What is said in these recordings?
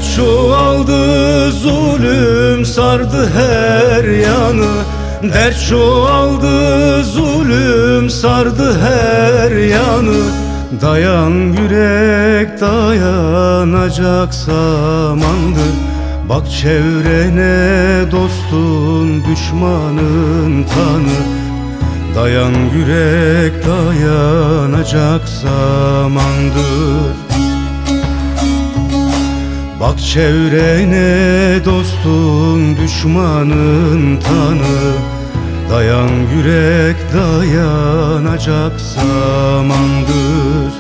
Dert çoğaldı, zulüm sardı her yanı. Dert çoğaldı, zulüm sardı her yanı. Dayan yürek, dayanacak zamandır. Bak çevrene, dostun düşmanın tanı. Dayan yürek, dayanacak zamandır. Bak çevrene, dostun düşmanın tanı. Dayan yürek, dayanacak zamandır.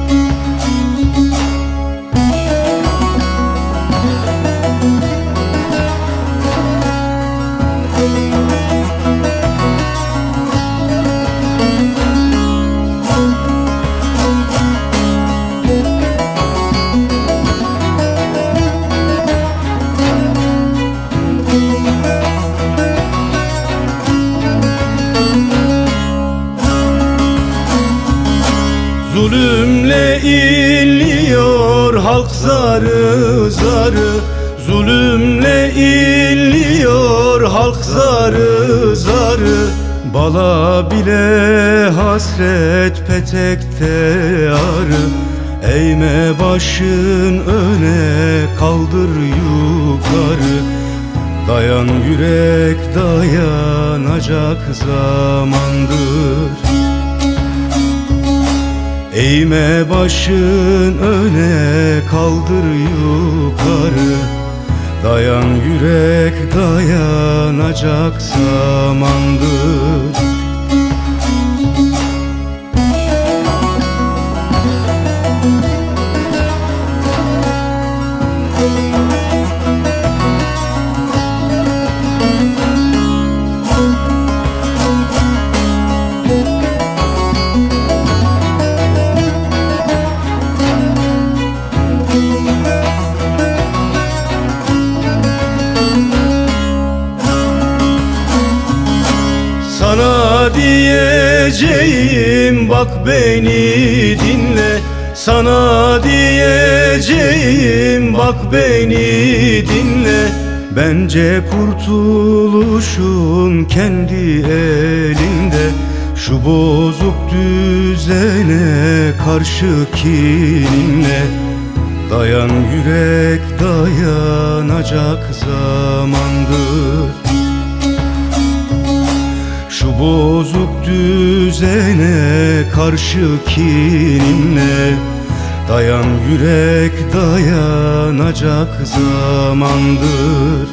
Zulümle inliyor halk zarı zarı. Zulümle inliyor halk zarı zarı. Bala bile hasret, petekte arı. Eğme başın öne, kaldır yukarı. Dayan yürek, dayanacak zamandır. Eğme başın öne, kaldır yukarı. Dayan yürek, dayanacak zamandır. Sana diyeceğim, bak beni dinle. Sana diyeceğim, bak beni dinle. Bence kurtuluşun kendi elinde. Şu bozuk düzene karşı kininle. Dayan yürek, dayanacak zamandır. Şu bozuk düzene karşı kininle. Dayan yürek, dayanacak zamandır.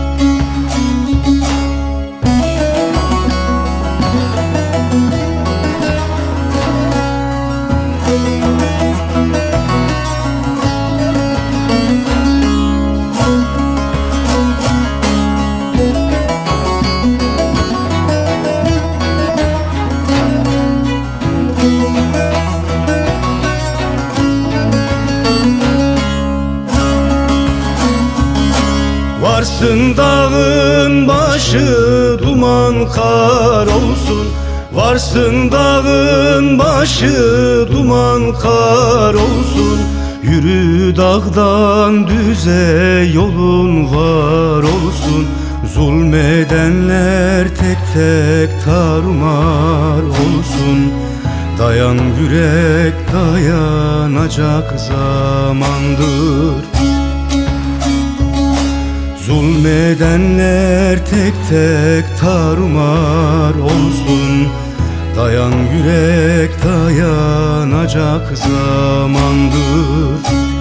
Varsın dağın başı, duman kar olsun. Varsın dağın başı, duman kar olsun. Yürü dağdan düze, yolun var olsun. Zulmedenler tek tek tarumar olsun. Dayan yürek, dayanacak zamandır. Zulmedenler tek tek tarumar olsun. Dayan yürek, dayanacak zamandır.